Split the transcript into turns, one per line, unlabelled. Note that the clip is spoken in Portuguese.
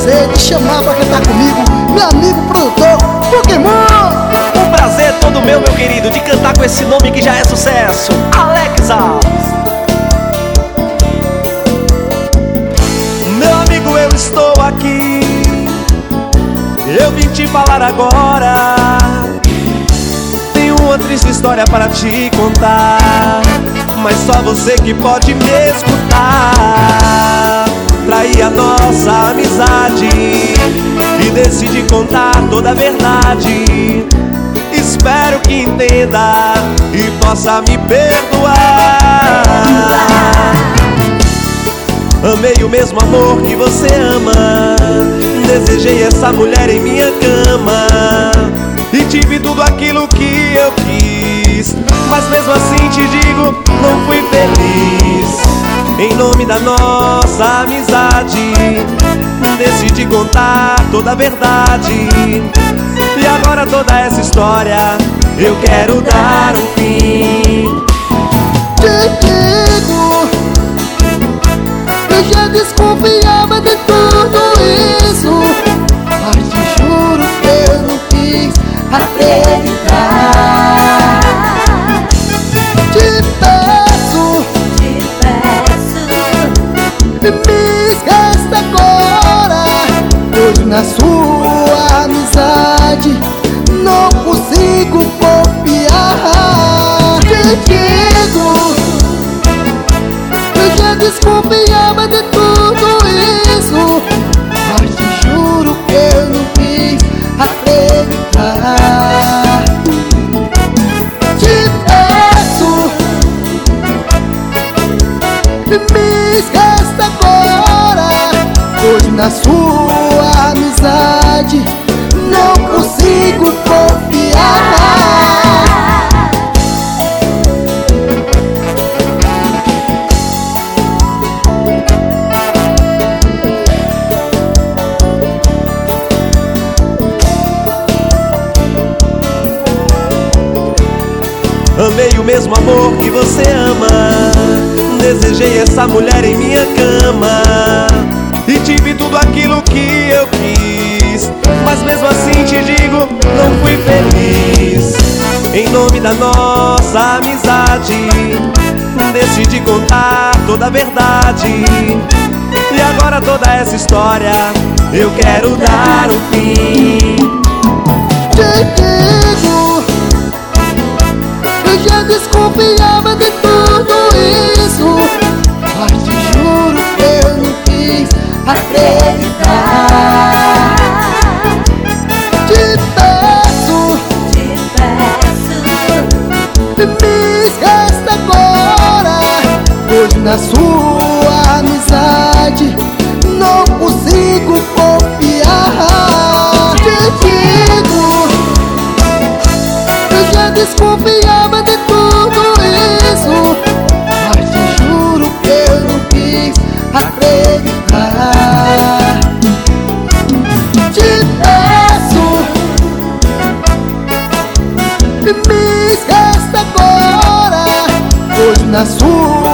prazer de chamar pra cantar comigo meu amigo produtor Pokémon.
O prazer é todo meu querido, de cantar com esse nome que já é sucesso, Alex Alves. Meu amigo, eu estou aqui, eu vim te falar agora. Tenho uma triste história para te contar, mas só você que pode me escutar. Traí a nossa amizade e decidi contar toda a verdade. Espero que entenda e possa me perdoar. Amei o mesmo amor que você ama, desejei essa mulher em minha cama e tive tudo aquilo que eu quis, mas mesmo assim te digo, não fui feliz. Em nome da nossa amizade, decidi contar toda a verdade. E agora toda essa história eu quero dar um fim.
Te digo, eu já desconfiava de tudo isso, mas te juro que eu não quis acreditar. Te peço, me esquece agora, pois na sua amizade não consigo confiar. Te digo, eu já desconfiava de tudo isso, mas te juro que eu não quis acreditar. Te peço, me esquece agora, pois na sua amizade não consigo confiar.
Amei o mesmo amor que você ama, desejei essa mulher em minha cama e tive tudo aquilo que eu quis, mas mesmo assim te digo, não fui feliz. Em nome da nossa amizade, decidi contar toda a verdade. E agora toda essa história eu quero dar um fim.
Te digo, eu já desconfiava de tudo isso, mas te juro que eu não quis acreditar. Te peço, me esquece agora, pois na sua amizade não consigo confiar. Te digo, eu já desconfiava de tudo isso, mas te juro que eu não quis acreditar. Te peço, me esquece agora, pois na sua